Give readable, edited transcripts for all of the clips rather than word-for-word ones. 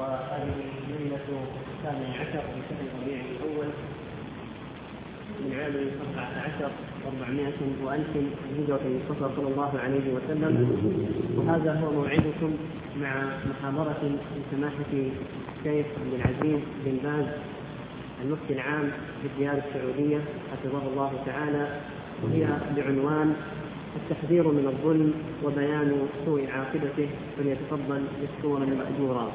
وهذه ليلة 18 من شهر ربيع الأول من عام 14 و400 وألف من هجرة المصطفى صلى الله عليه وسلم. وهذا هو موعدكم مع محاضرة لسماحة الشيخ عبد العزيز بن باز المفتي العام في الديار السعودية حفظه الله تعالى، وهي بعنوان التحذير من الظلم وبيان سوء عاقبته، فليتفضل مشكورا مأجورا.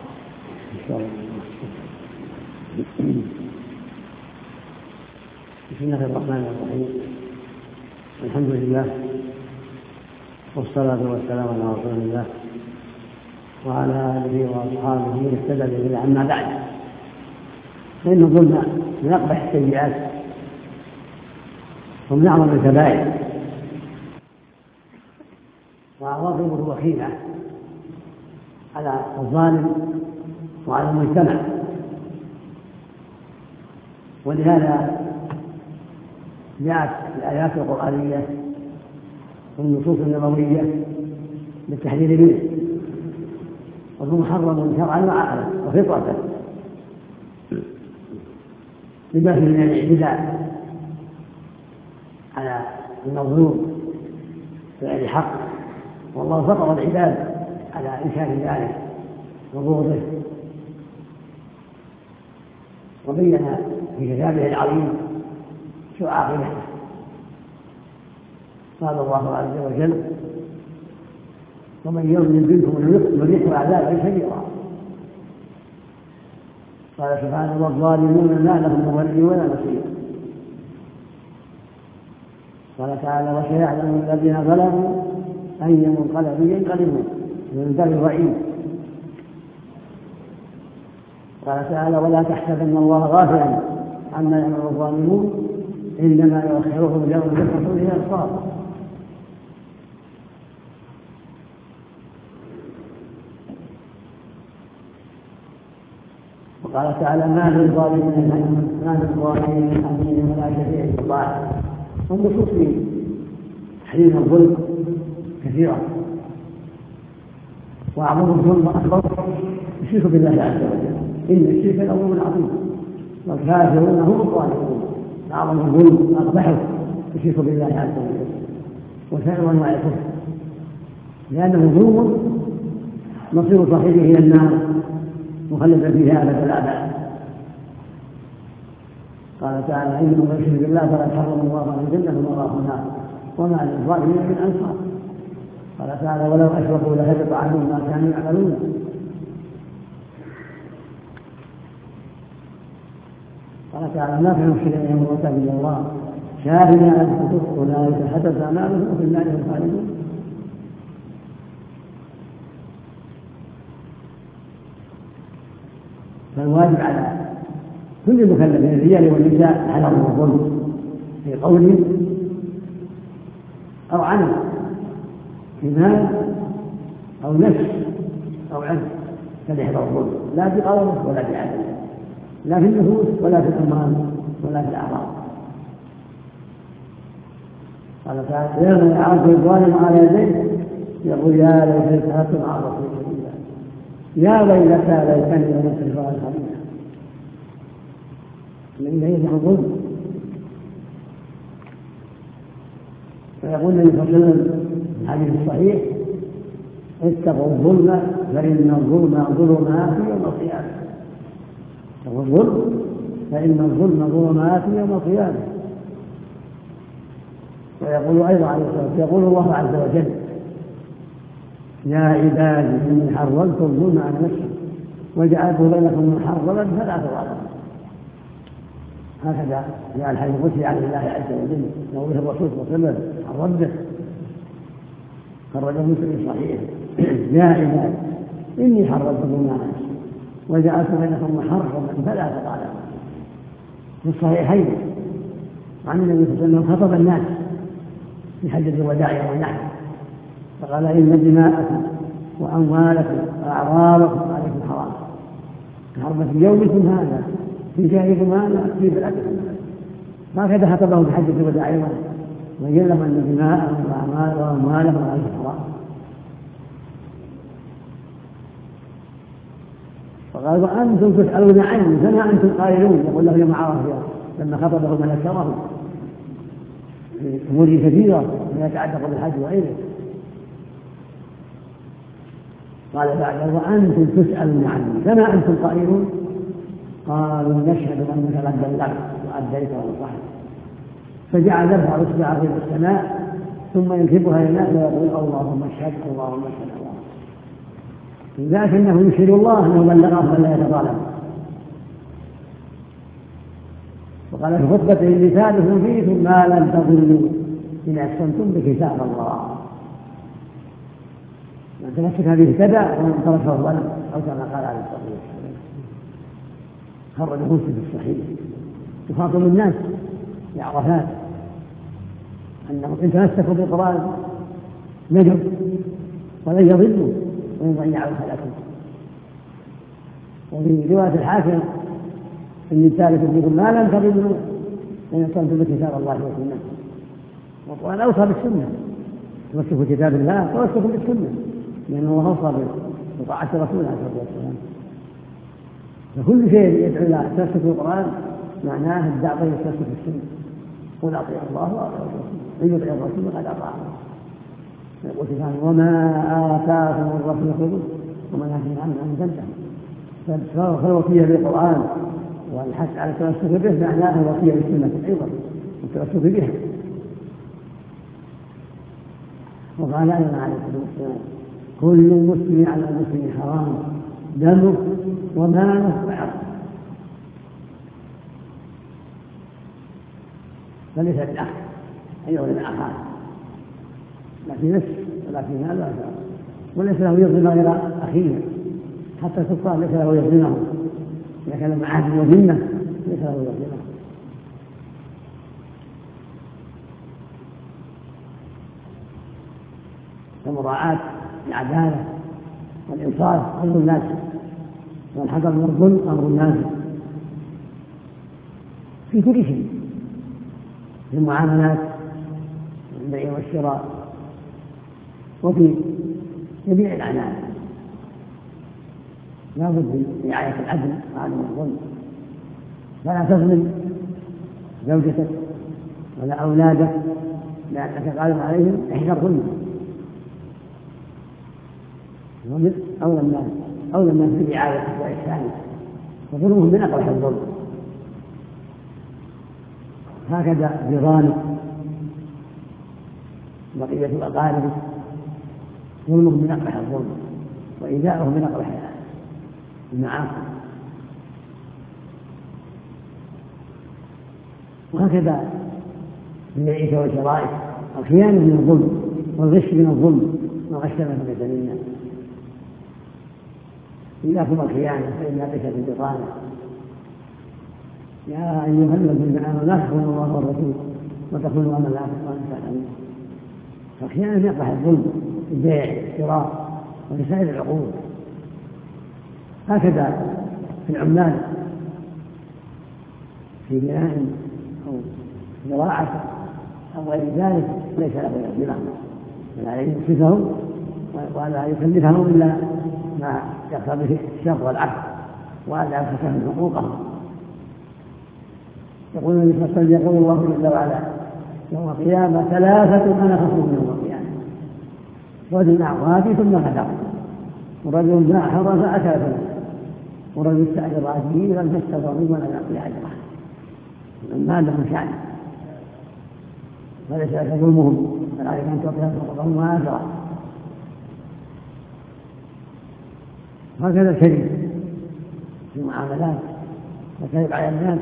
بسم الله الرحمن الرحيم. الحمد لله والصلاة والسلام على رسول الله وعلى آله وأصحابه من اهتدى به. أما بعد، فإن الظلم من أقبح السيئات ومن أعظم الكبائر، وعواقبه وخيمة على الظالم وعلى المجتمع. ولهذا جاءت الآيات القرآنية والنصوص النبوية بالتحذير منه، وهو محرم شرعا وعقلا وفطرة لباس من الاعتداء على المظلوم بغير حق، والله فطر العباد على إنكار ذلك وبغضه، وبين في كتابه العظيم سوء عاقبته. قال الله عز وجل: ومن يظلم منكم نذقه عذابا كبيرا. قال سبحانه: والظالمون ما لهم من ولي ولا نصير. قال تعالى: وسيعلم الذين ظلموا أي منقلب ينقلبون من باب الرعيم. قال تعالى: ولا تحسبن الله غافلا عما يعمل الظالمون إنما يؤخرهم يوم تشخص فيه الأبصار. وقال تعالى: ما للظالمين من حميم ولا شفيع يطاع. والنصوص في تحريم الظلم كثيرة، وأعظم الظلم وأكبر الشرك بالله عز وجل، إن الشرك لظلم عظيم والكافرون هم الظالمون. أعظم الظلم وأقبحه الشرك بالله عز وجل وسائر أنواع الكفر، لأنه ظلم مصير صاحبه إلى النار مخلدا فيها أبد الآباد. قال تعالى: إنه من يشرك بالله فقد حرم الله عليه الجنة ومأواه النار وما للظالمين من أنصار. قال تعالى: ولو أشركوا لهبط عنهم ما كانوا يعملون. قال تعالى: ما كانوا مشركين يمرون إلا الله شاهدين على الكتب أولئك حدث أعمالهم وفي النار هم خالدون. فالواجب على كل مكلف من الرجال والنساء حذر من الظلم في قول أو عمل، في مال أو نفس أو عمل، فليحذر الظلم لا في قوله ولا في عدل، لا في النفوس ولا في الأموال ولا في الأعراض. قال تعالى: يوم يعض الظالم على يديه يقول يا ليتني اتخذت مع الرسول سبيلا يا ويلتى ليتني لم اتخذ خليلا. الذين يجعل الظلم. فيقول النبي صلى الله عليه وسلم في الحديث الصحيح: اتقوا الظلم فإن الظلم ظلمات يوم القيامة. اتقوا الظلم فإن الظلم ظلمات يوم القيامة. ويقول أيضا عليه الصلاة والسلام: يقول الله عز وجل: يا عبادي إني حرمت الظلم على نفسي وجعلته بينكم محرما فلا تظالموا. هكذا جاء الحديث القدسي عن الله عز وجل يقول الرسول صلى الله عليه وسلم عن ربه، خرجه مسلم صحيح: يا عبادي إني حرمت الظلم على نفسي وجعلت بينكم محرما فلا تظالموا. في الصحيحين عن النبي صلى الله عليه وسلم خطب الناس في حجة الوداع يوم النحر فقال: إن دماءكم وأموالكم وأعراضكم عليكم حرام كحرمة يومكم هذا في شهركم هذا في بلادكم. هكذا خطبهم في حجة الوداع يوم النحر وبين لهم أن دماءهم وأموالهم عليكم حرام. فقال وأنتم تسألون عني فما أنتم قائلون، يقول له يا معاوية لما خطبه من ذكره في أمور كثيرة ما يتعلق بالحج وغيره. قال بعد وأنتم تسألون عني فما أنتم قائلون؟ قالوا نشهد أنك قد بلغت وأديت ونصحت. فجعل يرفع إصبعه إلى السماء ثم ينكبها إلى الناس ويقول اللهم اشهد اللهم اشهد اللهم. لذلك انه يشهد الله انه بلغه فلا يتظالم. وقال في خطبته اني ثابت فيكم ما لم تضلوا ان احسنتم بكتاب الله. من تمسك به اهتدى ومن تركه ضل، او كما قال عليه الصلاه والسلام. خرج مسلم في الصحيح يخاطب الناس في عرفات انهم ان تمسكوا بالقران نجوا ولن يضلوا وإن ضيعوا فلكم. وفي رواية الحاكم إني ثالث فيكم ما لم تضلوا إن اعتصمتم بكتاب الله وسنته. وأنا أوصى بالسنة، تمسكوا بكتاب الله تمسكوا بالسنة، لأنه أوصى بطاعة رسوله عليه الصلاة والسلام. فكل شيء يدعو إلى التمسك بالقرآن معناه الدعوة إلى التمسك بالسنة. قل أطيعوا الله وأطيعوا الرسول، من يطيع الرسول فقد أطاع الله. يقول سبحانه وما آتاكم الرسول خذوه وما نهاكم عنه فانتهوا. فالوصية بالقرآن والحث على التمسك به معناه الوصية بالسنة أيضا والتمسك بها. وقال أيضا عليه الصلاة والسلام كل مسلم على المسلم حرام دمه وماله وعرضه. فليس بالأخ أن يظلم أخاه لا في نفس ولا في مال ولا في أرض، وليس له يظلم غير أخيه حتى الكفار ليس له يظلمه. إذا كان مع عهد وذمة ليس له يظلمه. ومراعاة العدالة والإنصاف أمر الناس، والحذر من الظلم أمر الناس في كل شيء، في المعاملات البيع والشراء وفي جميع الأعمال. لا بد من رعاية العدل وعدم الظلم. فلا تظلم زوجتك ولا أولادك لأنك قادر عليهم احذر ظلمهم. أولى الناس برعايتك وإحسانك، وظلمهم من أقبح الظلم. هكذا جيرانك بقية أقاربك ظلمهم من أقبح الظلم، وإيذاؤهم من أقبح المعاصي. وهكذا من بيعك وشرائك الخيانة من الظلم والغش من الظلم والغش من الناس. إياكم الخيانة فإنها ليست البطانة. يا أيها الذين آمنوا لا تخونوا الله والرسول وتخونوا أماناتكم وأنتم تعلمون. فالخيانة يقبح الظلم في البيع والشراء ولسائر العقود. هكذا في العمال في بناء أو زراعة أو غير ذلك ليس له يظلمهم، ولا يمسكهم ولا يكلفهم إلا ما يقتضي به الشر والعفو وألا يخسرهم حقوقهم. يقول النبي صلى الله عليه وسلم يقول الله جل وعلا يوم القيامة ثلاثة أنا خصمهم يوم القيامة: رجل أعطاني ثم غدر، ورجل باع حرى فأكل ثمنه، ورجل استأجر أجيرا فاستضر ولم يعطي أجره. المال له شأن فليس لك ظلمهم، بل عليك أن تعطيهم حقوقهم وأجرهم. هكذا الكذب في المعاملات والكذب على الناس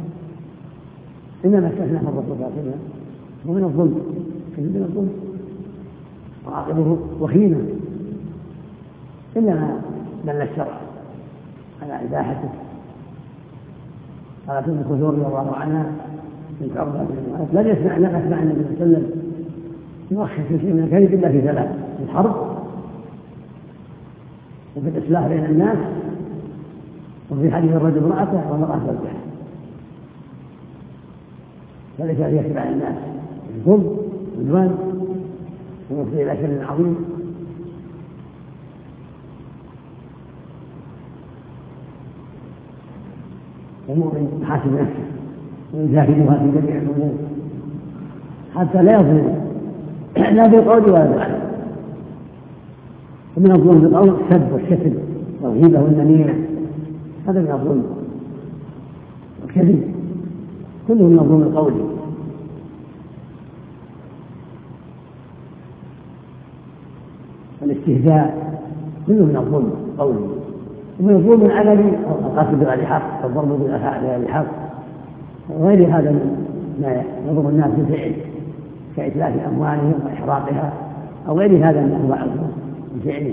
إنما استثناه الرسول صلى الله عليه وسلم ومن الظلم، كذب من الظلم وعاقبه وخيمة، إلا ما دل الشرع على إباحته. قالت ام كلثوم رضي الله عنها بنت عقبة لم يسمع النبي صلى الله عليه وسلم يرخص شيء من الكذب إلا في ثلاث: في الحرب وفي الإصلاح بين الناس وفي حديث الرجل امرأته والمرأة زوجها. فليس يكذب على الناس الظلم والعدوان ويفضي إلى شر عظيم. المؤمن يحاسب نفسه ويجاهدها في جميع الأمور حتى لا يظلم لا بالقول ولا بالعمل. ومن الظلم بالقول السب والشتم والغيبة والنميمة، هذا من الظلم والكذب، كله من الظلم القولي. والاستهزاء كله من الظلم القولي. ومن الظلم العملي القتل بغير حق والضرب بغير حق وغير هذا ما يضر الناس بالفعل كإتلاف أموالهم وإحراقها أو غير هذا من أنواع الظلم الفعلي.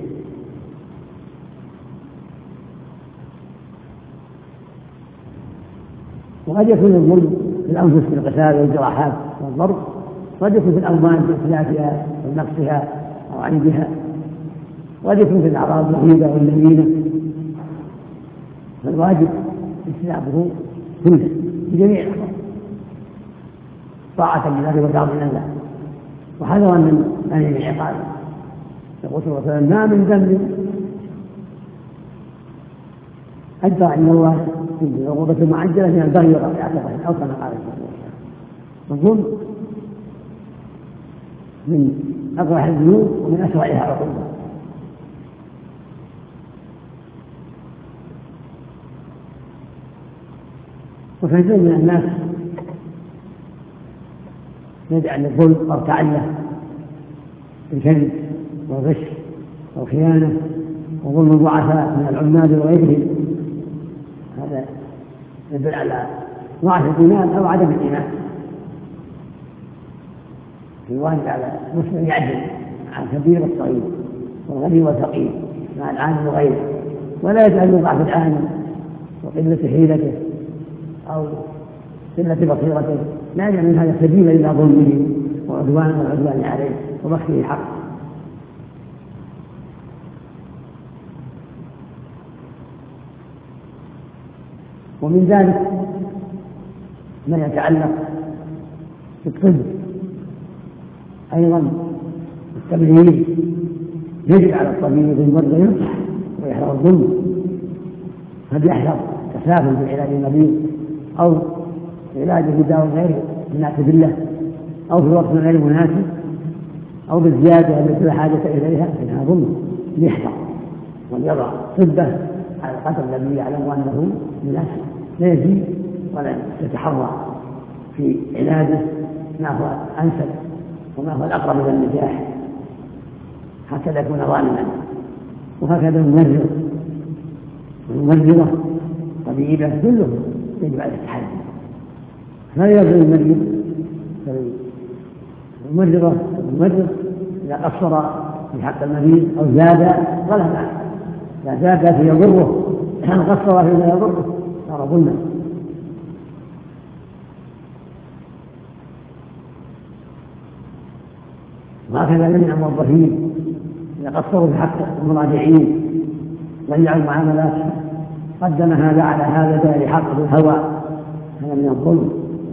وقد يكون الظلم في الأنفس بالقتال والجراحات والضرب، قد يكون في الأموال بإتلافها ونقصها أو عيبها، وقد يكون في الأعراض الغيبة والنميمة. فالواجب اجتنابه كله في جميع الأمور طاعة لله وتعظيما له وحذرا من العقاب. يقول صلى الله عليه وسلم: ما من ذنب أدفع عند الله في عقوبة معجلة من البغي وقطيعة الرحم، أو كما قال صلى الله عليه وسلم. الظلم من أقبح الذنوب ومن أسوأها عقوبة. وكثير من الناس يجعل الظلم مرتعا له الكذب والغش والخيانة وظلم الضعفاء من العمال وغيرهم. هذا يدل على ضعف الإيمان أو عدم الإيمان. الواجب على المسلم يعدل عن كبير والصغير والغني والفقير مع العالم وغيره، ولا يجعل ضعف العالم وقلة حيلته أو قلة بصيرته لا يجعل من هذا سبيلا إلى ظلمه والعدوان عليه وبخسه الحق. ومن ذلك ما يتعلق بالطب أيضا التبليغ. يجب على الطبيب المرضى ينصح ويحذر الظلم، قد يحذر تساهل في علاج المريض أو علاجه بدواء غير مناسب له أو في وقت غير مناسب أو بالزيادة التي لا حاجة إليها، فإنها ظلم. ليحذر وليضع طبه على القدر الذي يعلم أنه مناسب، لا يزيد ولا يتحرى في علاجه ما هو أنسب وما هو الأقرب إلى النجاح، هكذا يكون ظالما. وهكذا الممرض والممرضة طبيبة كلهم يجب على التحدي. لا يظلم الممرضة والممرض إذا قصر في حق المريض أو زاد غلب عنه، إذا زاد فيضره إن قصر فيما يضره صار ظلما. وهكذا جميع الموظفين إذا قصروا في حق المراجعين ضيعوا المعاملات قدم هذا على هذا لحق بالهوى، هذا من الظلم.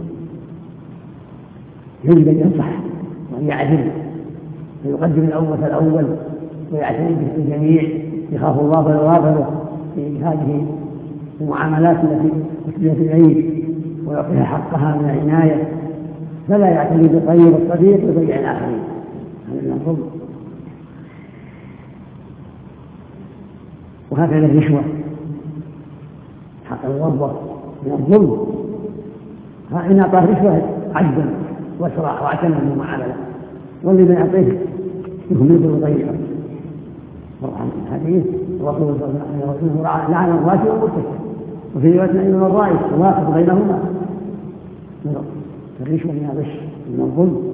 يجب أن ينصح وأن يعدل ويقدم الأول فالأول ويعتني بالجميع، يخاف الله ويغافله في هذه المعاملات التي أسلمت إليه ويعطيها حقها من العناية، فلا يعتني بالطيب والصديق ويضيع الآخرين، هذا من الظلم. وهكذا الرشوة حق الموظف من الظلم. إن أعطاه رشوة عجبا واسرع واعتنى من المعاملة، والذي من يعطيه يهمله ويضيعه. الحديث الرسول صلى الله عليه وسلم لعن الراشي والمرتشي، وفي رواية أن الرائي وافق بينهما. الرشوة من الغش من الظلم.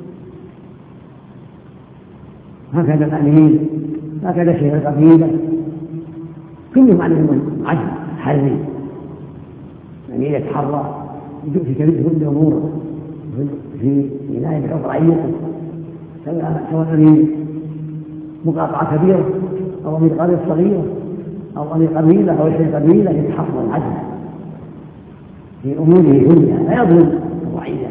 هكذا الأمين، هكذا شيخ القبيلة، كلهم عليهم عجل حري، يعني يتحرى في كل الأمور في عناية بحق رعيته، سواء أمين مقاطعة كبيرة أو أمير قرية صغيرة أو أمير قبيلة أو شيخ قبيلة، يتحرى العدل في أموره كلها، لا يظلم الرعية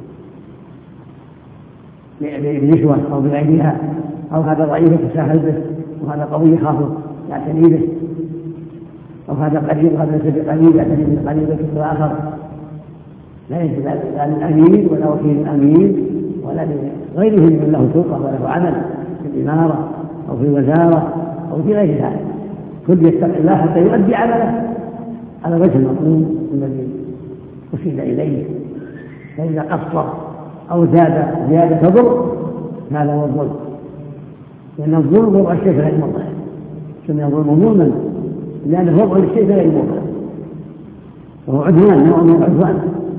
برشوة أو بغيرها، أو هذا ضعيف يتساهل به وهذا قوي يخاف يعتني به، أو هذا قريب هذا ليس بقريب يعتني بالقريب ويكفر الآخر، لا يجب لا للأمير ولا وكيل الأمير ولا لغيره من له سلطة وله عمل في الإمارة أو في الوزارة أو في غير ذلك، كل يتقي الله حتى يؤدي عمله على وجه المطلوب الذي أرشد إليه. فإذا قصر أو زاد زيادة تضر هذا هو الظلم، لأن الظلم وضع الشيء في غير موضعه، سمي الظلم ظلما لأنه وضع الشيء في غير موضعه، وهو عدوان، نوع من العدوان.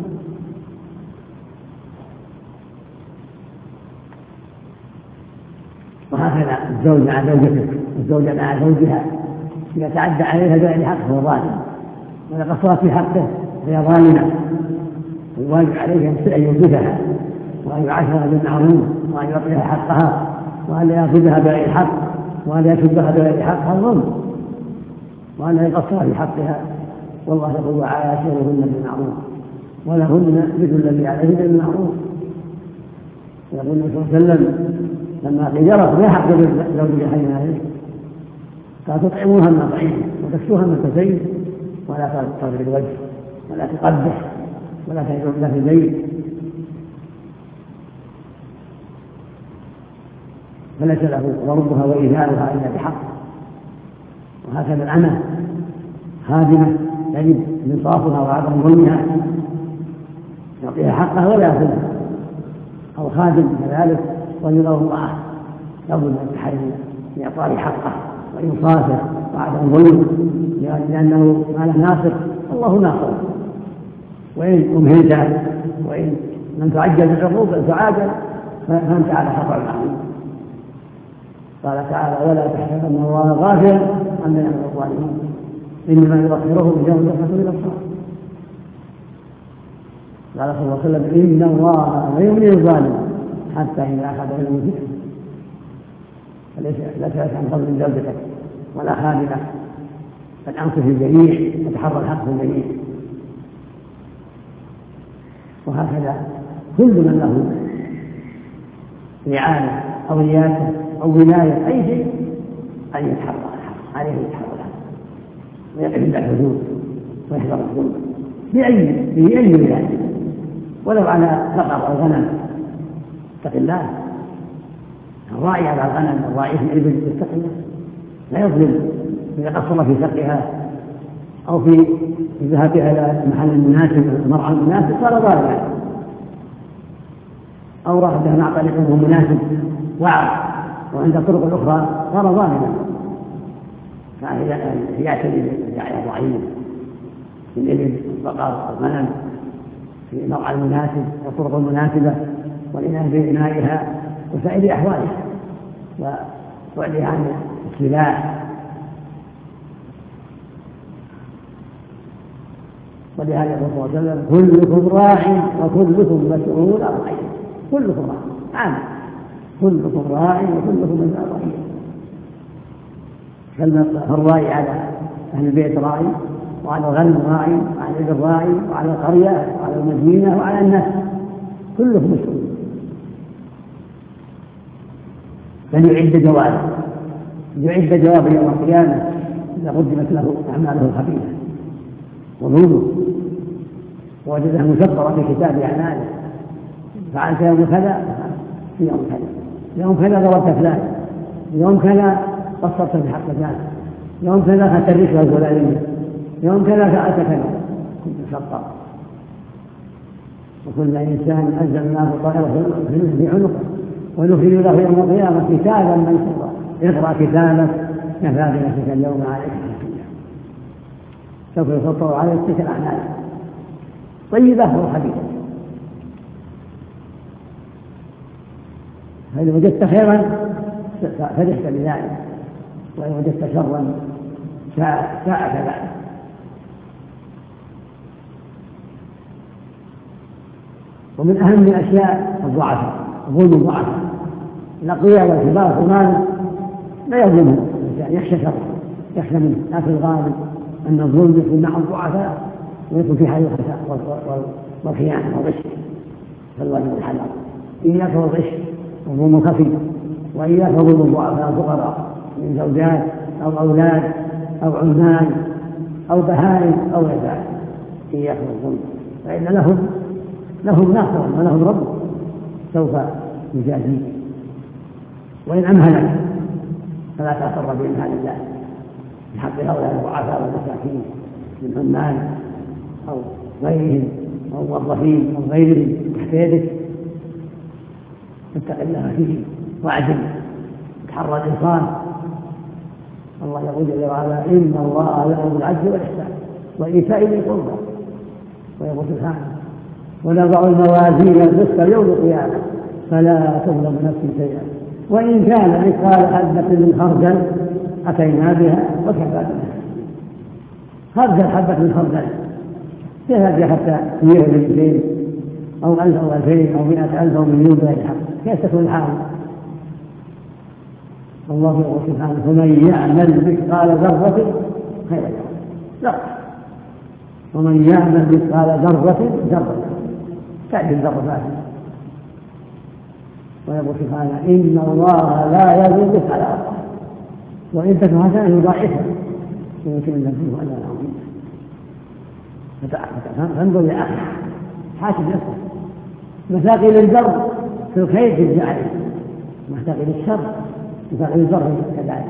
وهكذا الزوج مع زوجته والزوجة مع زوجها إذا تعدى عليها بغير حق فهو ظالم، وإذا قصرت في حقه فهي ظالمة. الواجب عليه أن يوجدها وأن يعاشرها بالمعروف وأن يعطيها حقها وأن لا يأخذها بغير حق وأن لا يشبها بغير حق، هذا ظلم، وأن لا يقصر في حقها. والله يقول وعاشرهن بالمعروف ولهن مثل الذي عليهن بالمعروف. يقول النبي صلى الله عليه وسلم لما قيل ما حق زوجك حين عليه قال تطعموها من طعيم وتكسوها من كسين ولا تضرب الوجه ولا تقبح ولا تجعل لها في البيت، فليس له ضربها وإيذاؤها إلا بحق. وهكذا الأمة خادمة يجب انصافها وعدم ظلمها، يعطيها حقها ولا يأخذها، أو خادم كذلك ويراه الله لابد من التحري لإعطاء حقه وإنصافه وعدم ظلمه، لأنه ما له ناصر الله ناصر، وإن أمهلت وإن لم تعجل بالعقوبة تعاجل فأنت على خطأ عظيم. قال تعالى ولا تحسبن الله غافلا عما يعمل الظالمون إنما يؤخرهم يوم تشخص فيه الأبصار. قال صلى الله عليه وسلم إن الله لا يملي الظالم حتى إذا أخذ له ذكره. فليس لا تسأل عن فضل زوجتك ولا خادمك، بل أنصف الجميع وتحرى الحق في الجميع. وهكذا كل من له رعاية أو رياسة أو ولاية أي شيء أن يتحرى الحق، عليه يتحرى الحق ويقف عند الحدود ويحذر الظلم بأي ولاية، ولو على بقر أو غنم اتق الله. الراعي على الغنم الراعي في الإبل يتق الله لا يظلم إذا قصر في سقها أو في ذهابها إلى المحل المناسب المرعى المناسب صار ظالما، أو راح به مع طريقه مناسب وعر وعند الطرق الأخرى صار ظالما. فيعتني بالرعاية الضعيف في الإبل والبقر والغنم في المرعى المناسب والطرق المناسبة والعناية بإنائها وسائر أحوالها وبعدها عن السلاح. ولهذا يقول صلى الله عليه وسلم كلكم راع وكلكم مسؤول عن رعيته. كلكم راع عام، كلكم راع وكلكم مسؤول عن رعيته. فالراعي على أهل البيت راعي، وعلى الغنم راعي، وعلى الإبل راعي، وعلى القرية وعلى المدينة وعلى الناس كلكم مسؤول. فليعد جوابه، يعد جوابه يوم القيامة إذا قدمت له أعماله الخبيثة وظلمه ووجدها مسطرة في كتاب أعماله. فعلت يوم كذا في يوم كذا، يوم كذا ضربت فلان، يوم كذا قصرت في حق فلان، يوم كذا أخذت الرشوة الفلانية، يوم كذا فعلت كذا، كنت مسطر. وكل إنسان أنزلناه طائره في عنقه ونخرج له يوم القيامة كتابا منشورا اقرأ كتابك كفى بنفسك اليوم عليك حسيبا. سوف يسطر عليك تلك الأعمال طيبة وخبيثة. فإن وجدت خيرا فرحت بذلك، وإن وجدت شرا ساءك ذلك. ومن أهم الأشياء الضعفاء، ظلم الضعفاء. الأقوياء والكبار الغالب لا يظلمهم، يخشى شره يخشى منه، لكن الغالب أن الظلم يكون مع الضعفاء ويكون في حال الخساء والخيانة والغش. فالواجب الحذر، إياك والغش والظلم الخفي، وإياك وظلم الضعفاء الفقراء من زوجات أو أولاد أو عمال أو بهائم أو عباد إياك والظلم، فإن لهم ناصر ولهم رب سوف يجازيه. وإن أمهلك فلا تغتر بإمهال الله في حق هؤلاء الضعفاء والمساكين من عمال أو غيرهم أو موظفين أو غيرهم تحت يدك، اتق الله فيه واعدل، تحرى الإنصاف. الله يقول جل وعلا إن الله يأمر بالعدل والإحسان وإيتاء ذي القربى، ويقول سبحانه ونضع الموازين القسط يوم القيامة فلا تظلم نفس شيئا وإن كان مثقال حبة من خردل أتينا بها وكفى بنا. خردل حبة من خردل تهدي حتى 100 أو 200 أو 1000 أو 2000 أو 100,000 أو مليون بغير حق، كيف تكون الحال؟ الله يقول سبحانه فمن يعمل مثقال ذرة خيرا يره ومن يعمل مثقال ذرة ذرة تأتي الذرة. ويقول سبحانه إن الله لا يظلم مثقال ذرة وإن تك حسنة يضاعفها ويؤتي من لدنه أجرا عظيما. فانظر يا أخي، حاسب نفسك. مثاقيل البر في الخير في الجعل، مثاقيل الشر مثاقيل البر كذلك.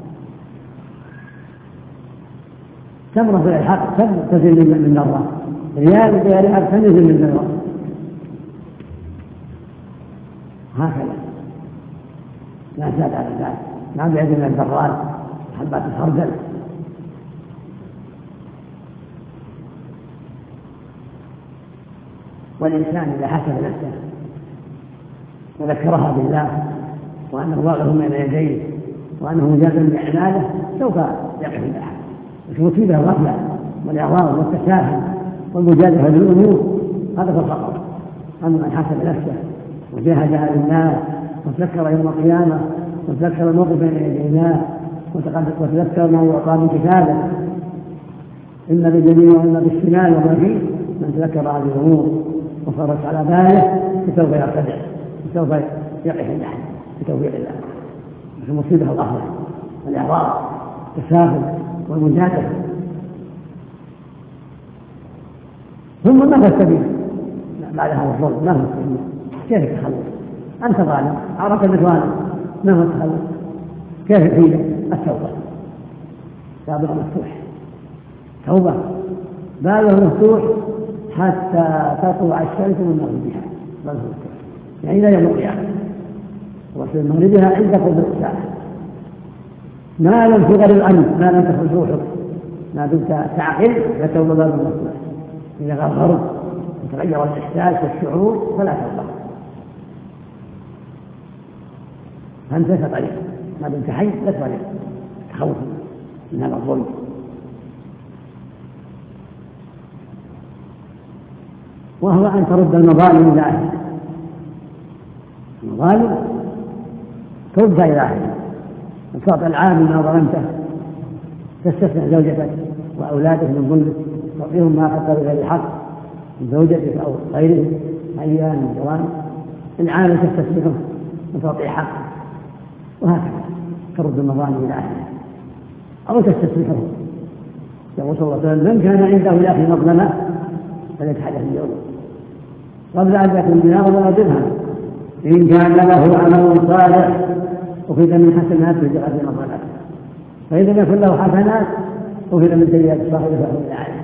تمرة في الحق تنزل من الله، ريال بغير حق تنزل من الله، هكذا لا زاد على ذلك. ما بعد من الذرات حبات الخردل. والإنسان إذا حسب نفسه وذكرها بالله وأنه واقف بين يديه وأنه مجازا بأعماله سوف يقف الأحد، وتصيبه الغفلة والإعراض والتساهل والمجازفة بالأمور، هذا هو الخطر. أما من حسب نفسه وجاهدها لله وتذكر يوم القيامة وتذكر الموقف بين يدي الله وتذكر ما يعطى من كتابه إما باليمين وإما بالشمال وما فيه، من تذكر هذه الأمور وصارت على باله فسوف يرتدع وسوف يقف النحل بتوفيق الله. المصيبة الأخرى والإعراض والتساهل والمجادلة. ثم ما هو السبيل بعد هذا الظلم؟ ما هو السبيل؟ كيف التخلص؟ أنت ظالم، عرفت أنك ظالم، ما هو التخلص؟ كيف الحيلة؟ التوبة. بابها مفتوح، توبة بابها مفتوح حتى تطلع الشمس من مغربها، يعني لا يوم القيامة، وفي مغربها عند قرب الساعة. ما لم تغر الأمن، ما لم تخرج روحك، ما دمت تعقل فتوبة باب مفتوح. إذا غرغرت وتغير الإحساس والشعور فلا توبة، فأنت لك طريق، ما دمت حي لك طريق تخوف من هذا الظلم. وهو أن ترد المظالم إلى أهلها، المظالم تردها إلى أهلها، وتعطي العامل ما ظلمته، تستثنى زوجتك وأولادك من ظلمك، تعطيهم ما أخذت بغير الحق من زوجتك أو غيرهم أيام من جوانب، العامل تستثنيه وتعطي حقه، وهكذا ترد المظالم إلى أهلها أو تستثنيه. يقول صلى الله عليه وسلم من كان عنده لأخي مظلمة فليتحدث اليوم قبل أن يكون دينار ولا درهم، إن كان له عمل صالح أخذ من حسنات رجعت من مظلمته، فإذا لم يكن له حسنات أخذ من سيئات صاحبه فهو عليه.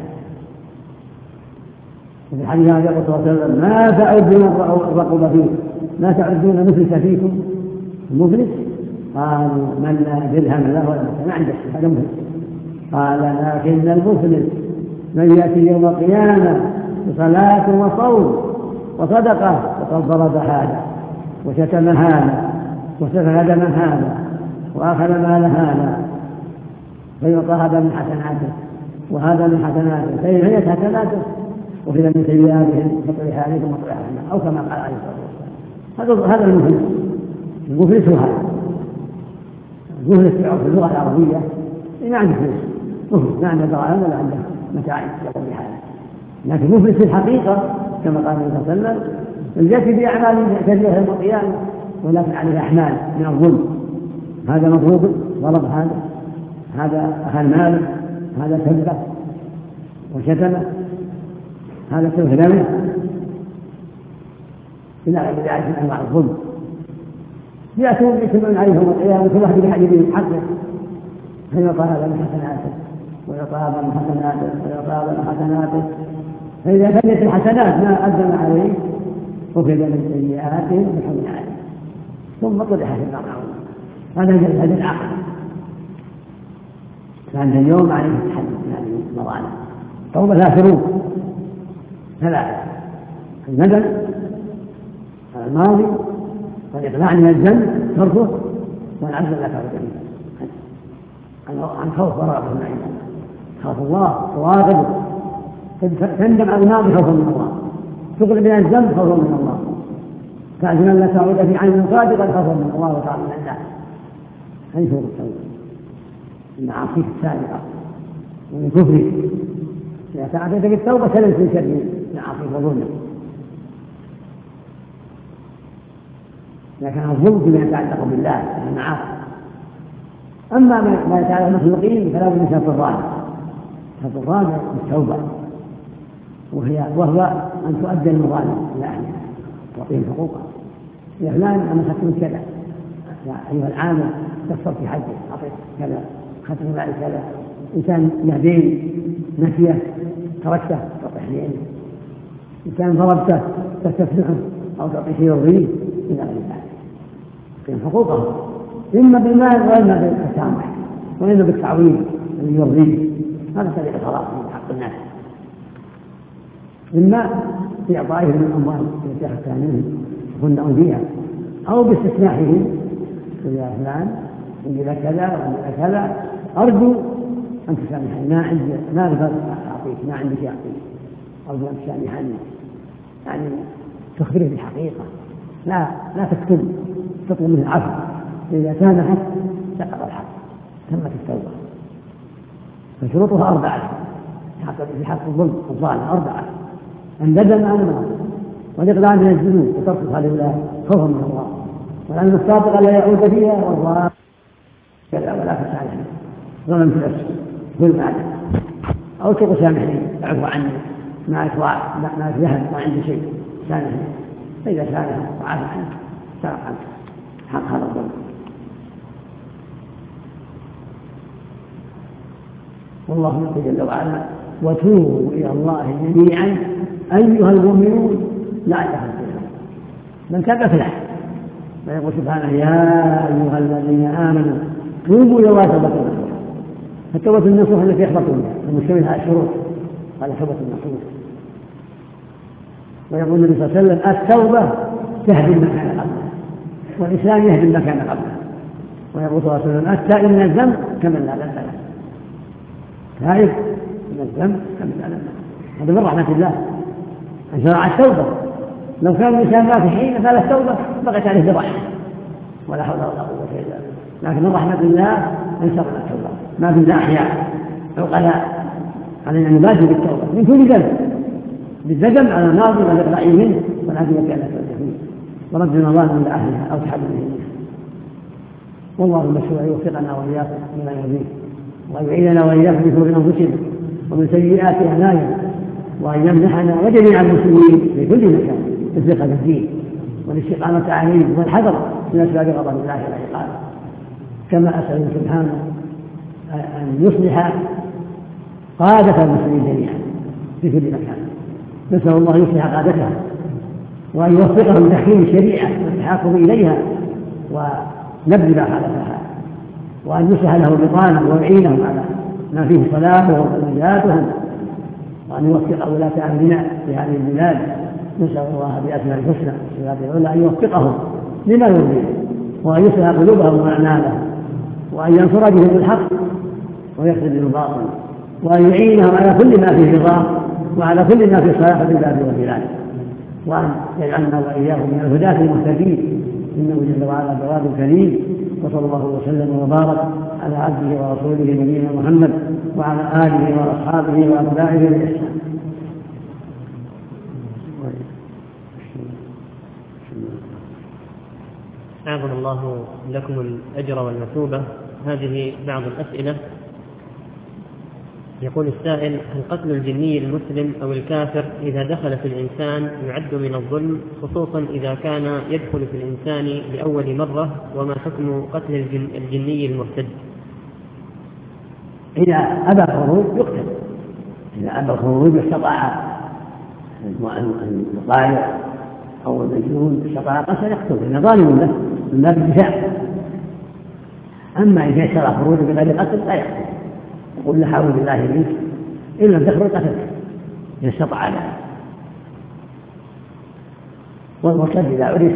وفي الحديث هذا يقول صلى الله عليه وسلم ما تعدون الرقبة فيه، ما تعدون مفلس فيكم المفلس؟ قالوا من لا درهم له ولا ما عنده هذا مفلس. قال لكن المفلس من يأتي يوم القيامة بصلاة وصوم وصدقة وقد ضرب هذا وشتم هذا وسفك دم هذا وأخذ مال هذا، فيعطى هذا من حسناته وهذا من حسناته، فإن هي حسناته وفي من سيئاتهم فطرح عليكم وطرح علينا، أو كما قال عليه الصلاة والسلام. هذا المفلس. المفلس هو هذا المفلس في اللغة العربية ما عنده فلوس، مفلس ما عنده دراهم ولا عنده متاع يقوم بحاله، لكن مفلس في الحقيقة كما قال النبي صلى الله عليه وسلم التي بأعمال كثيرة يوم القيامة ولكن عليه أحمال من الظلم، هذا مضروب ضرب هذا أخذ ماله، هذا سبه، وشتمه هذا سوف دمه إلى غير ذلك من أنواع الظلم. يأتون يسمعون عليه يوم القيامة كل واحد بحجبه حقه فيطالب من حسناته ويطالب من حسناته ويطالب من حسناته، فإذا فنيت الحسنات ما أدم عليه أخذ من سيئاتهم بحمل عليه ثم طرح في النار. هذا العقل. فأنت اليوم عليه التحدث من هذه المظالم. توبة لا شروط ثلاثة: الندم على الماضي والإقلاع من الذنب تركه والعزم لا تعود عن خوف ورغبة من عند الله. خوف الله تواظب تندم على الماضي خوفا من الله، تقلب من الذنب خوفا من الله، تعزم لا تعود في عين صادقا خوفا من الله وتعالى من الله. هذه شروط التوبة. المعاصي السابقة ومن كفره إذا تعبت بالتوبة سلمت من شر المعاصي وظلمه. لكن الظلم فيما يتعلق بالله المعاصي. أما ما يتعلق بالمخلوقين فلا بد من شرط الرابع. شرط الرابع التوبة، وهو أن تؤدي المظالم إلى أهلها تعطيهم حقوقها. يا فلان أنا خدت كذا، يا أيها العامل قصرت في حجه أعطيت كذا، خدت مالي كذا. إنسان يهدين نسيه تركته تعطيه دينه، إنسان ضربته تستسمحه أو تعطيه شيء يرضيه إلى غير ذلك. يعطيهم حقوقهم إما بالمال وإما بالتسامح وإما بالتعويض الذي يرضيه. هذا طريق الخلاص من حق الناس، إما في إعطائهم من الأموال التي أخذتها منهم يكون فيها، أو باستسماحهم يا فلان عندي لك كذا وعندي لك كذا أرجو أن تسامحني، ما أقدر أعطيك، ما عندي شيء أعطيك، أرجو أن تسامحني. يعني تخبره بالحقيقة، لا تكتم، تطلب منه العفو. إذا سامحت سقط الحق، تمت التوبة. فشروطها 4 في حق الظلم والظالم 4: الندم على الماضي والإقلاع من الذنوب وترك هؤلاء خوفا من الله، والعلم الصادق لا يعود فيها والله كذا ولا تسامحني ظلم في نفسي ظلم عليك، أو تقول سامحني اعفو عني ما ذهب ما عندي شيء سامحني. فإذا سامح وعفى عنك سرق عنك حق هذا الظلم. والله يقول جل وعلا: وتوبوا إلى الله جميعا أيها المؤمنون لعلكم تفلحون. من تاب فلح. ويقول سبحانه: يا أيها الذين آمنوا توبوا إلى الله توبة نصوحا. فالتوبة النصوح التي يحبطون المستويها الشروط قال توبة النصوح. ويقول النبي صلى الله عليه وسلم: التوبة تهدم ما كان قبله، والإسلام يهدم ما كان قبله. ويقول صلى الله عليه وسلم: التائب من الذنب كمن لا ذنب له. تائب من الذنب كمن لا ذنب له. هذا من رحمة الله أن شرع التوبة. لو كان الإنسان ما في حين فلا التوبة بقت عليه الرحمة ولا حول ولا قوة إلا بالله. لكن من رحمة الله أن شرع التوبة. ما كنا أحياء عقلاء علينا أن نبادر بالتوبة من كل ذنب، بالندم على الماضي والإقلاع منه والعزم على التوبة فيه ورد المظالم إلى أهلها أو تحمل منها. والله المشروع يوفقنا وإياكم لما يرضيه، وأن يعيننا وإياكم من شرور أنفسنا ومن سيئات أعمالنا، وأن يمنحنا وجميع المسلمين في كل مكان الثقة في الدين والاستقامة عليه والحذر من أسباب غضب الله والعقاب. كما أسأل سبحانه أن يصلح قادة المسلمين جميعا في كل مكان. نسأل الله يصلح قادتها وأن يوفقهم لتحكيم الشريعة والتحاكم إليها ونبذ ما خالفها، وأن يصلح له بطانهم ويعينهم على ما فيه صلاحهم ونجاتهم، وأن يوفق ولاة أمرنا في هذه البلاد. نسأل الله بأسماء الحسنى والصفات العلى أن يوفقهم لما يرضيه، وأن يصلح قلوبهم وأعمالهم، وأن ينصر بهم الحق ويخرج بهم الباطل، وأن يعينهم على كل ما فيه رضاه وعلى كل ما فيه صلاح العباد والبلاد، وأن يجعلنا وإياهم من الهداة المهتدين إنه جل وعلا جواد كريم. وصلى الله وسلم وبارك على عبده ورسوله نبينا محمد وعلى آله وأصحابه وأتباعه بإحسان. أعظم الله لكم الأجر والمثوبة. هذه بعض الأسئلة يقول السائل: هل قتل الجني المسلم أو الكافر إذا دخل في الإنسان يعد من الظلم، خصوصا إذا كان يدخل في الإنسان لأول مرة؟ وما حكم قتل الجني المرتد؟ إذا أبى الخروج يقتل، إذا أبى الخروج واستطاع القارئ أو المجنون استطاع قتل يقتل، إن ظالم له من باب الدفاع. أما إذا اشترى خروج بغير قتل لا يقتل، يقول لا حول بالله منك إن لم تخرج قتلك إذا استطاع له. والمرتد إذا عرف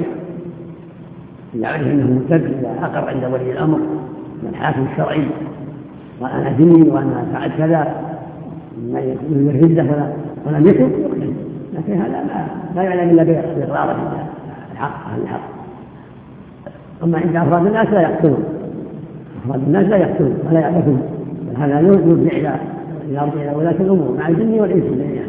أنه مرتد، إذا أقر عند ولي الأمر من الحاكم الشرعي وأنا ديني وأنا فعلت كذا من الردة ولم يكن يقتل، لكن هذا لا يعلم إلا بإقراره الحق. أما عند أفراد الناس لا يقتلون، ولا يعرفون، هذا يرجع إلى ولاة الأمور مع الجن والإنس يعني.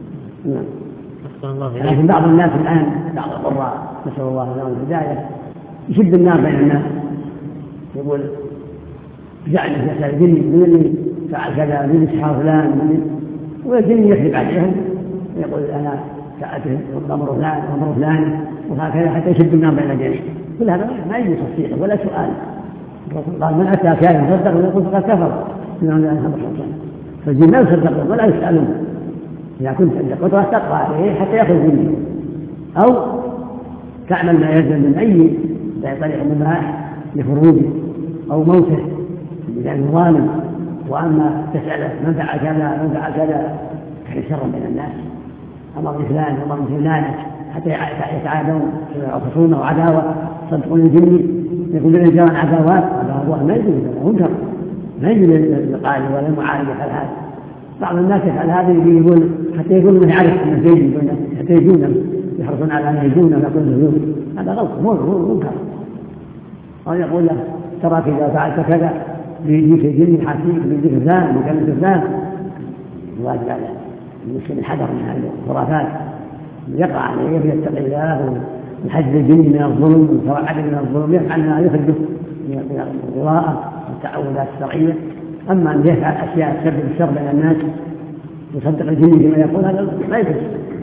لكن بعض الناس الآن، بعض القراء نسأل الله لهم الهداية، يشد النار بين الناس، يقول جعل يسأل الجن من اللي فعل كذا، من إسحاق فلان، والجن يكذب عليهم ويقول أنا سألته أمر فلان وأمر فلان وهكذا حتى يشد النار بين الجميع. كل هذا ما يجوز تصديقه ولا سؤال. الرسول قال: من أتى كافرا يصدق ويقول فقد كفر. فالجن لا يصدقون ولا يسألون. إذا كنت عندك قدرة تقرأ عليه حتى يأخذ منه، أو تعمل ما يلزم من أي طريق مباح لخروجه أو موته لأنه ظالم. وأما تسأله من فعل كذا كان شرا بين الناس، أمر بفلان وأمر بفلانة حتى يتعادون خصومة وعداوة. صدقون الجن يقول للإنسان عداوات، هذا ما يجوز، منكر ما يجوز للقائل ولا المعالج يفعل هذا. بعض الناس يفعل هذا يقول حتى يقول من يعرف من الزين، حتى يجونه يحرصون على أن يجونه ويكون ذنوب. هذا غلط منكر. أو يقول له تراك إذا فعلت كذا بيجيك الجن حاسيك بيجيك فلان وكلمة فلان. الواجب على المسلم الحذر من هذه الخرافات، يقع عليه يتقي الله ويحذر الجن من الظلم ويتوعد من الظلم، يفعل ما يخرجه من القراءة والتعوذات الشرعية. أما أن يفعل أشياء تسبب الشر بين الناس يصدق الجن فيما يقول، هذا لا يجوز.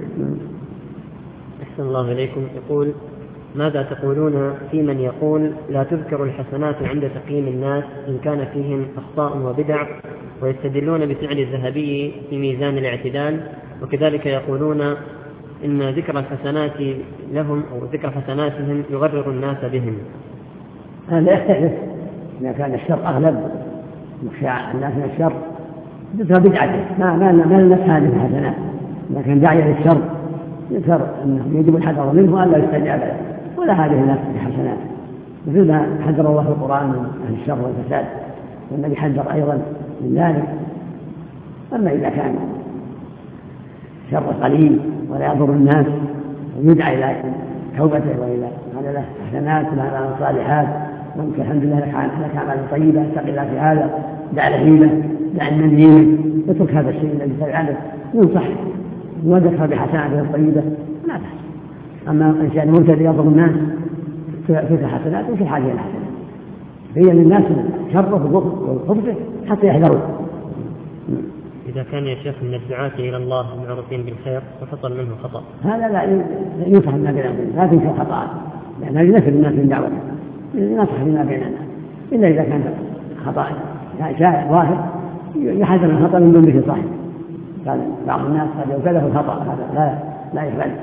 أحسن الله إليكم. يقول: ماذا تقولون في من يقول لا تذكر الحسنات عند تقييم الناس إن كان فيهم أخطاء وبدع، ويستدلون بفعل الذهبي في ميزان الاعتدال، وكذلك يقولون إن ذكر الحسنات لهم أو ذكر حسناتهم يغرر الناس بهم؟ هذا يختلف. إذا كان الشر أغلب مخشى الناس من الشر ذكر بدعته ما لنفس هذه الحسنات، لكن داعي للشر يذكر أنه يجب الحذر منه أن لا يستجاب له، ولا هذه نفس الحسنات، مثل ما حذر الله في القرآن من أهل الشر والفساد، والنبي حذر أيضا من ذلك. أما إذا كان شر قليل ولا يضر الناس ويدعى إلى توبته وإلى هذا له حسنات وله صالحات، ممكن الحمد لله لك أعمال طيبة، اتق الله في هذا، دع الهيبة، دع المنزيل، اترك هذا الشيء الذي فعله، ينصح وذكر بحسناته الطيبة لا بأس. أما إن شاء المرتد يضر الناس في حسنات وفي حاجة الحسنات، هي للناس شره والخبث حتى يحذروا. إذا كان يا شيخ من الدعاة إلى الله المعروفين بالخير وحصل منه خطأ، هذا لا ينصح بما بيننا، لا تنشر خطأ، لأنه ينفر الناس من دعوته، ينصح بما بيننا. إلا إذا كان خطأ شائع ظاهر يحذر من الخطأ من دون ذكر صاحب. قال بعض الناس قد يوكله الخطأ، هذا لا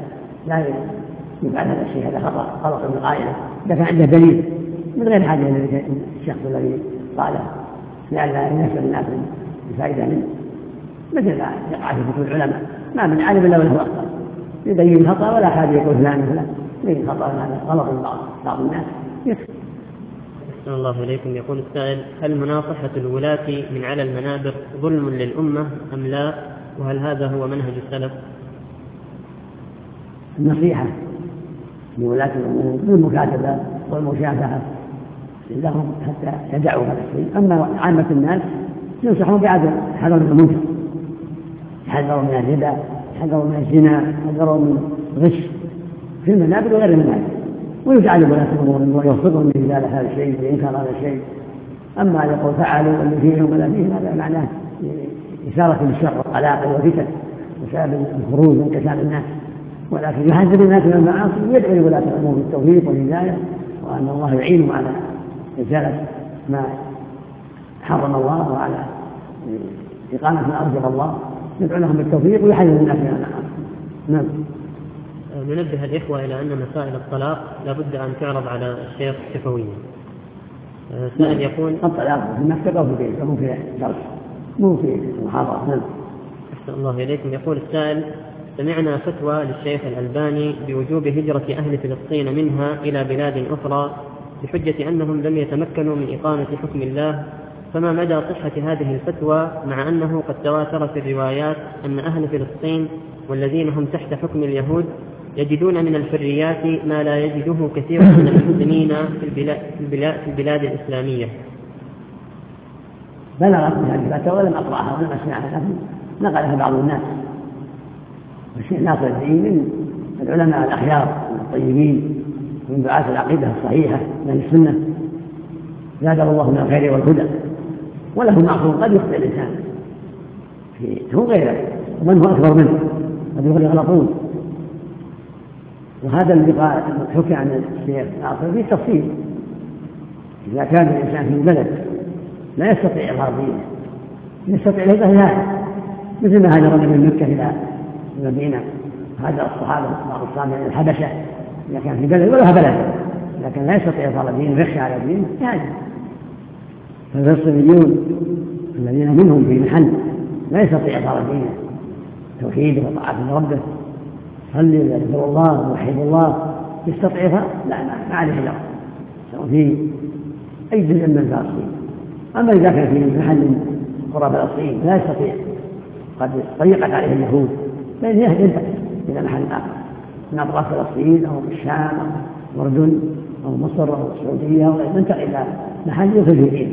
يفعل هذا الشيء، هذا خطأ غلط من قائله. إذا كان عنده دليل من غير حاجة إلى الشخص الذي قاله، لئلا ينفر الناس بفائدة منه، مثل ما يقع في كتب العلماء، ما من عالم الا وله اخطاء، يبين الخطا ولا حاجه يقول فلان يبين الخطا، هذا غلط من بعض الناس يكفي. أحسن الله إليكم. يقول السائل: هل مناصحة الولاة من على المنابر ظلم للأمة أم لا؟ وهل هذا هو منهج السلف؟ النصيحة لولاة الأمور بالمكاتبة والمشافهة لهم حتى يدعوا هذا الشيء. أما عامة الناس ينصحون بعدم حذر من المنكر، حذروا من الربا، حذروا من الزنا، حذروا من الغش في المنابر وغير المنابر، ويجعل ولاة الأمور ويوفقهم لإزالة هذا الشيء وإنكار هذا الشيء. أما يقول فعلوا اللي فيهم ولا فيهم هذا معناه إشارة للشر والقلاقل والفتن وسبب الخروج من كساد الناس، ولكن يحذر الناس من المعاصي ويدعو لولاة الأمور بالتوفيق والهداية، وأن الله يعينهم على رسالة ما حرم الله وعلى إقامة ما أوجب الله، يدعو لهم بالتوفيق ويحذر الناس من المعاصي. نعم. ننبه الإخوة إلى أن مسائل الطلاق لابد أن تعرض على الشيخ شفويا. سائل يقول الطلاق في المكتب أو في البيت مو في درس مو في محاضرة. نعم. أحسن الله إليكم. يقول السائل: سمعنا فتوى للشيخ الألباني بوجوب هجرة أهل فلسطين منها إلى بلاد أخرى بحجة أنهم لم يتمكنوا من إقامة حكم الله، فما مدى صحة هذه الفتوى مع أنه قد تواترت الروايات أن أهل فلسطين والذين هم تحت حكم اليهود يجدون من الحريات ما لا يجده كثير من المسلمين في البلاد الإسلامية؟ بلغت هذه الفتوى ولم أقرأها ولم أسمعها، لكن نقلها بعض الناس. والشيخ ناصر الدين من العلماء الأخيار الطيبين من دعاة العقيدة الصحيحة من السنة، زاده الله من الخير والهدى، وله معصوم قد يخطئ الإنسان هو غيره ومن هو أكبر منه قد يغلطون. وهذا اللي حكى عن الشيخ ناصر فيه تفصيل. إذا كان الإنسان في البلد لا يستطيع إظهار دينه، يستطيع الهجرة مثل ما هاجر من مكة إلى المدينة، هذا الصحابة بعض الصحابة إلى الحبشة إذا كان في بلد ولا بلد، لكن لا يستطيع إظهار دينه ويخشى على دينه يهاجر. فالفلسطينيون الذين منهم في محل لا يستطيع إظهار دينه توحيده وطاعة ربه، صلي ويذكر الله ويوحد الله، يستطيعها لا ما عليه هجرة سواء في أي جزء من فلسطين. أما إذا كان في محل قرى فلسطين لا يستطيع، قد ضيقت عليه اليهود، فإن يهجر إلى محل آخر من أطراف فلسطين أو الشام أو الأردن أو مصر أو السعودية، أو ينتقل إلى محل يخرج دينه.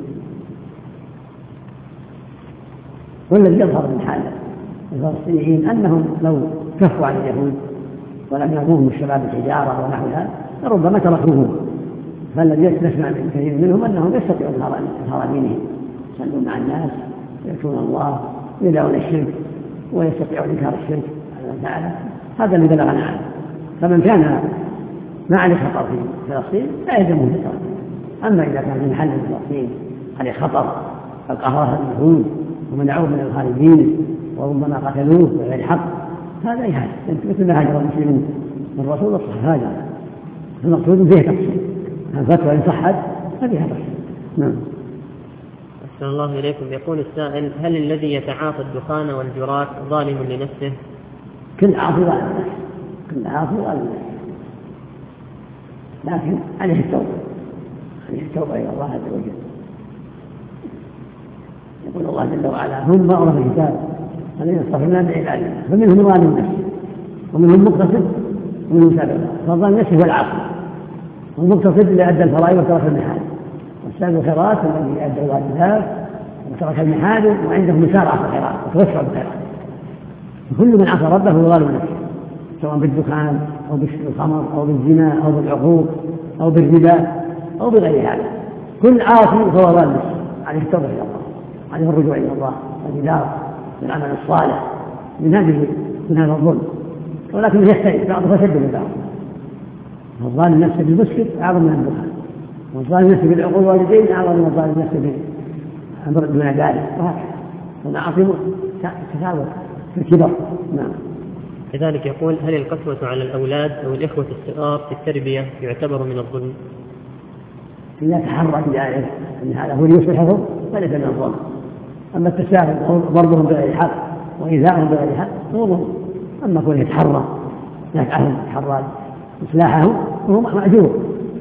والذي يظهر من حال الفلسطينيين أنهم لو كفوا عن اليهود ولم يرموهم الشباب الحجارة ونحوها ربما تركوهم. فالذي نسمع من كثير منهم أنهم يستطيعون إظهار دينهم، يصلون مع الناس ويذكرون الله ويدعون الشرك ويستطيعون إنكار الشرك تعالى. هذا اللي بلغنا عنه. فمن كان ما عليه خطر في فلسطين لا يلزمه الهجرة. أما إذا كان في محل فلسطين عليه خطر فقهرها اليهود ومنعوه من الخارجين وربما قتلوه بغير حق، هذا يهاجر مثل ما هاجر المسلمين من الرسول والصحابة. هاجر المقصود فيه تفصيل، الفتوى إن صحت ففيها تفصيل. نعم. أحسن الله إليكم. يقول السائل: هل الذي يتعاطى الدخان والجراث ظالم لنفسه؟ كل عاصي ظالم لنفسه، كل عاصي ظالم لنفسه، لكن عليه التوبة، عليه التوبة إلى الله عز وجل. يقول الله جل وعلا: هم ما أورث الكتاب الذين اصطفينا بعبادنا فمنهم ظالم نفسه ومنهم مقتصد ومنهم سابق. فالظالم نفسه هو العاصي، والمقتصد اللي أدى الفرائض وترك المحارم، والسابق الخيرات الذي أدى الواجبات وترك المحارم وعنده مسارعة في الخيرات وتوسع بالخيرات. كل من عصى ربه هو ظالم نفسه، سواء بالدخان أو بالخمر أو بالزنا أو بالعقوق أو بالربا أو بغير هذا. كل عاصي فهو ظالم نفسه، عليه التوبة إلى الله، عليه الرجوع إلى الله والإدارة بالعمل الصالح من هذا الظلم، ولكن يختلف بعضه فشد من بعض. الظالم نفسه بالمسكت أعظم من الدخان، والظالم نفسه بالعقول والدين أعظم من الظالم نفسه بالأمر دون ذلك، وهكذا. والعاصي تفاوت في الكبر. نعم. كذلك يقول: هل القسوة على الأولاد أو الإخوة الصغار في التربية يعتبر من الظلم؟ إذا تحرك بآية أن هذا هو ليصلحهم فليس من الظلم. أما التساهل ضربهم بغير حق وإيذاءهم بغير حق هو ظلم. أما كونه يتحرى يفعلهم يتحرى إصلاحهم وهو مأجور.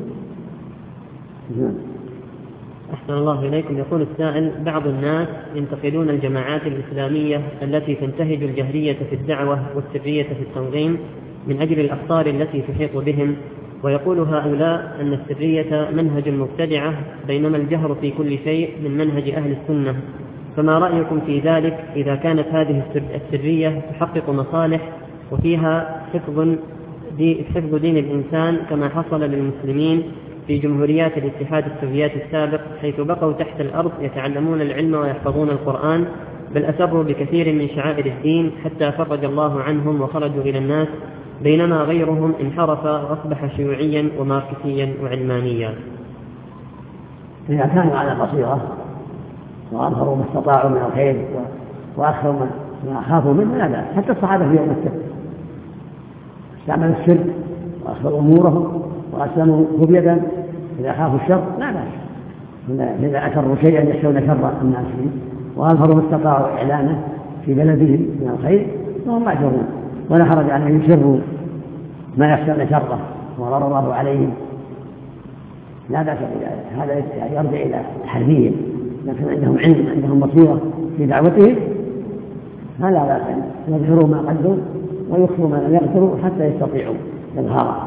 أحسن الله إليكم. يقول السائل: بعض الناس ينتقدون الجماعات الإسلامية التي تنتهج الجهرية في الدعوة والسرية في التنظيم من أجل الأخطار التي تحيط بهم، ويقول هؤلاء أن السرية منهج مبتدعة بينما الجهر في كل شيء من منهج أهل السنة، فما رأيكم في ذلك إذا كانت هذه السرية تحقق مصالح وفيها حفظ دين الإنسان كما حصل للمسلمين في جمهوريات الاتحاد السوفياتي السابق، حيث بقوا تحت الأرض يتعلمون العلم ويحفظون القرآن بل أسروا بكثير من شعائر الدين حتى فرج الله عنهم وخرجوا إلى الناس، بينما غيرهم انحرف وأصبح شيوعيا وماركسيا وعلمانيا. إذا كانوا على بصيرة وأظهروا ما استطاعوا من الخير وأخروا ما أخافوا منه لا بأس. حتى الصحابة في يوم السبت استعملوا السر وأخبروا أمورهم وأسلموا خفية إذا خافوا الشر لا بأس. إذا أسروا شيئا يخشون شر الناس فيه وأظهروا ما استطاعوا إعلانه في بلدهم من الخير فهم معذورون، ولا حرج عليهم يسروا ما يخشون شره وضر الله عليهم لا بأس بذلك. هذا يرجع إلى حربية، لكن عندهم علم عندهم بصيرة في دعوتهم فلا بأس أن يظهروا ما قدروا ويخفوا ما لم يقدروا حتى يستطيعوا إظهاره.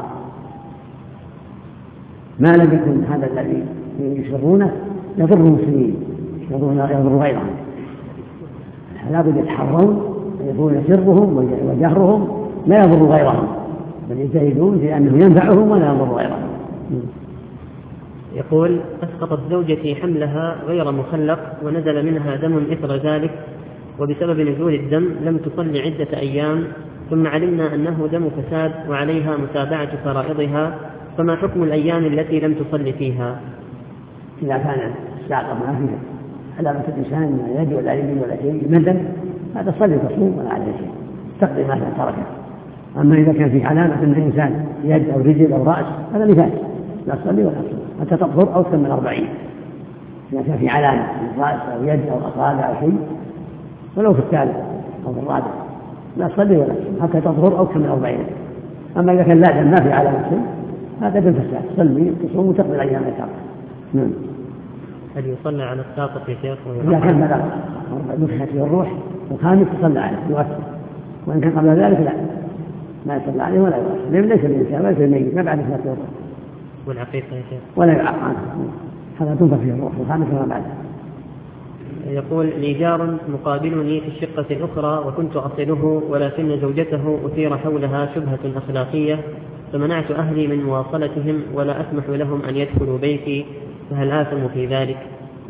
ما لم يكن هذا الذي يسرونه يضر المسلمين يضر غيرهم، لا بد يتحرون ويكون سرهم وجهرهم لا يضر غيرهم، بل يجتهدون في أنه ينفعهم ولا يضر غيرهم. يقول: أسقطت زوجتي حملها غير مخلق ونزل منها دم إثر ذلك، وبسبب نزول الدم لم تصل عدة أيام، ثم علمنا أنه دم فساد وعليها متابعة فرائضها، فما حكم الأيام التي لم تصل فيها؟ إذا كان الساقط ما فيها علامة الإنسان ما يد ولا يد ولا شيء مدن هذا صلي تصوم ولا عليه شيء تقضي ما تركه. أما إذا كان في علامة من الإنسان يد أو رجل أو رأس هذا نفاس لا تصلي ولا تصوم حتى تطهر أو تكمل 40. إذا كان في علامة من رأس أو يد أو أصابع أو شيء ولو في الثالث أو في الرابع لا تصلي ولا تصوم حتى تطهر أو تكمل 40. أما إذا كان لا دم ما في علامة شيء هذا دم فساد تصلي تصوم وتقضي الأيام التي. هل يصلى على الساقط يا شيخ؟ إذا كان بلغ نفخت في الروح وخامس تصلى عليه يؤثر، وإن كان قبل ذلك لا ما يصلى عليه ولا يؤثر، لأن ليس الإنسان وليس الميت ما بعد نفخت في الروح. والعقيقة يا شيخ؟ ولا يعاق عنه هذا تنفخ في الروح وخامس ما بعد. يقول: لي جار مقابلني في الشقة الأخرى وكنت أصله، ولكن زوجته أثير حولها شبهة أخلاقية فمنعت أهلي من مواصلتهم ولا أسمح لهم أن يدخلوا بيتي، فهل آثم في ذلك؟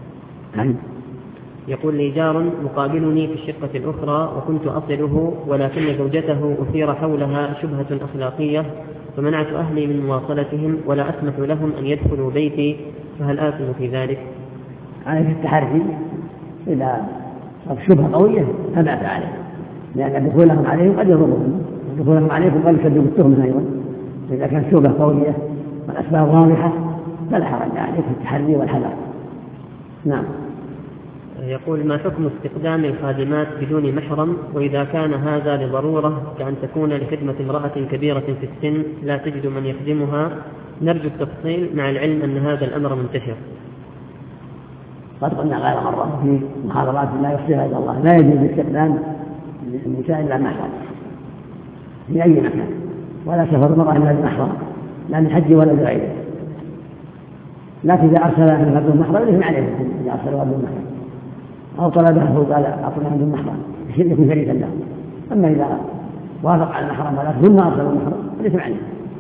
يقول: لي جار مقابلني في الشقة الأخرى وكنت أصله، ولكن زوجته أثير حولها شبهة أخلاقية فمنعت أهلي من مواصلتهم ولا أسمح لهم أن يدخلوا بيتي، فهل آثم في ذلك؟ عليه التحري إذا صار شبهة قوية فبعث عليه، لأن دخولهم عليهم قد يضرهم، دخولهم عليكم قد يكذبوا التهمة أيضا. إذا كانت شبهة قوية والأسباب واضحة فلا حرج عليه في التحري والحذر. نعم. يقول: ما حكم استخدام الخادمات بدون محرم، وإذا كان هذا لضرورة كأن تكون لخدمة امرأة كبيرة في السن لا تجد من يخدمها؟ نرجو التفصيل مع العلم أن هذا الأمر منتشر. قد قلنا غير مرة في محاضرات لا يحصيها إلا الله لا يجوز استخدام النساء إلا محرم في أي مكان، ولا سفر المرأة إلا بمحرم لا من حج ولا بغيره، لكن إذا أرسلها من غير محرم لهم عليه إذا أرسلها بدون محرم أو طلبها وقال أعطنا بدون محرم يكون شريكا له. أما إذا وافق على المحرم ولكن ثم أرسلوا المحرم فليس عليه.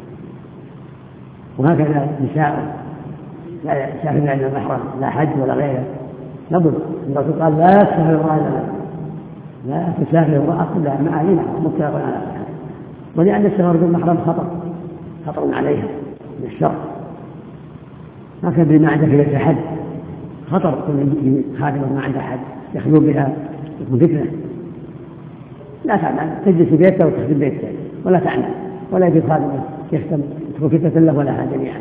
وهكذا نساء لا يسافر عند المحرم لا حج ولا غيره لابد. الرسول قال: لا تسافر امرأة لا تسافر امرأة كلها مع أي محرم متفق على ذلك، ولأن السفر بدون محرم خطر عليها من الشر. هكذا بما عندك ليس حد خطر كل خادمة ما عندها حد يخلو بها يكون فتنة. لا تعمل تجلس في بيتها وتخدم بيتها ولا تعمل ولا يجد خادمة يختم تكون فتنة له ولا حاجة جميعا.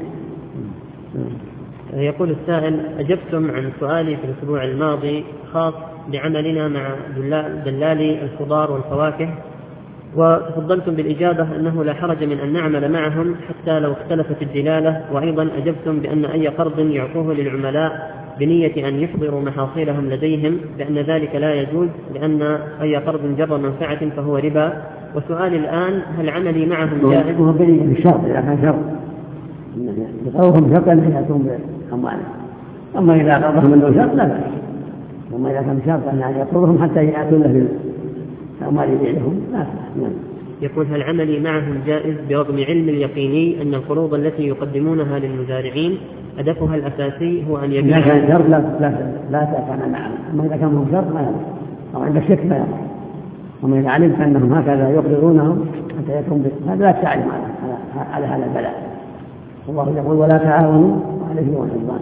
يقول السائل: أجبتم عن سؤالي في الأسبوع الماضي خاص بعملنا مع دلالي الخضار والفواكه، وتفضلتم بالإجابة أنه لا حرج من أن نعمل معهم حتى لو اختلفت الدلالة، وأيضا أجبتم بأن أي قرض يعطوه للعملاء بنية أن يحضروا محاصيلهم لديهم بأن ذلك لا يجوز، لأن أي قرض جر منفعة فهو ربا. وسؤالي الآن: هل عملي معهم جائز؟ هو بالشرط إذا كان شرط يقرضهم شرطا أن يأتون بأموالهم، أما إذا قرضهم من دون شرط لا بأس. أما إذا كان شرط أن يقرضهم حتى يأتون له بالأموال يبيعهم لا بأس. يقول: هل عملي معهم جائز برغم علم اليقيني أن القروض التي يقدمونها للمزارعين هدفها الأساسي هو أن يبيعوا؟ إذا كان شرط لا تأتنا معهم، أما إذا كان هم شرط ما يبقى أو عندك شك فلا. ومن علمت أنهم هكذا يقرضونهم حتى يكون هذا لا تعلم على هذا البلاء. الله يقول ولا تعاونوا على الإثم والعدوان.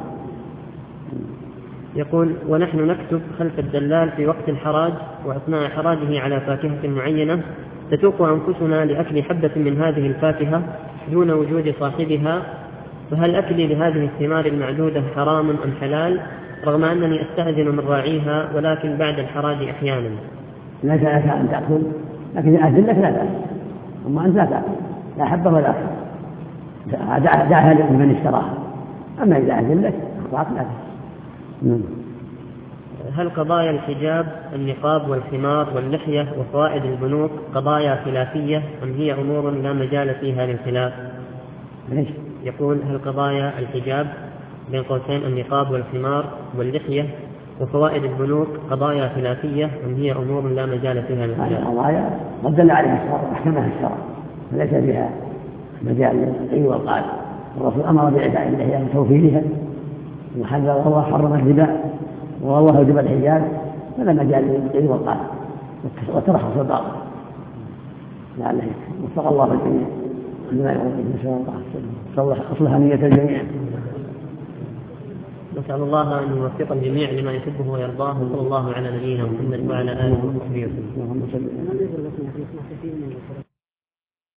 يقول ونحن نكتب خلف الدلال في وقت الحراج وأثناء حراجه على فاكهة معينة تتوق أنفسنا لأكل حبة من هذه الفاكهة دون وجود صاحبها، فهل أكلي لهذه الثمار المعدودة حرام أم حلال رغم أنني أستأذن من راعيها ولكن بعد الحراج أحيانا؟ لا لك أن تأكل، لكن إذا أذن لك لا تأكل، أما أنت لا تأكل لا حبة ولا أكل، دعها لمن اشتراها. أما إذا أذن لك أخطأت لا تأكل. هل قضايا الحجاب النقاب والخمار واللحية وفوائد البنوك قضايا خلافية أم هي أمور لا مجال فيها للخلاف؟ يقول هل قضايا الحجاب بين قوسين النقاب والخمار واللحية وفوائد البنوك قضايا خلافية أم هي أمور لا مجال فيها للخلاف؟ قضايا قد دل عليها الشرع واحكمها الشرع وليس فيها مجال للقيل والقال. الرسول أمر بإعداء اللحية وتوفيرها وحذر الله حرم الربا والله وجب الحجاب، فلا مجال للقيل والقال وترخص الباطل لعله وفق الله الجميع لما يقول إن شاء الله أصلح نية الجميع. نسأل الله أن يوفق الجميع لما يحبه ويرضاه، وصلى الله على نبينا محمد وعلى آله وصحبه وسلم.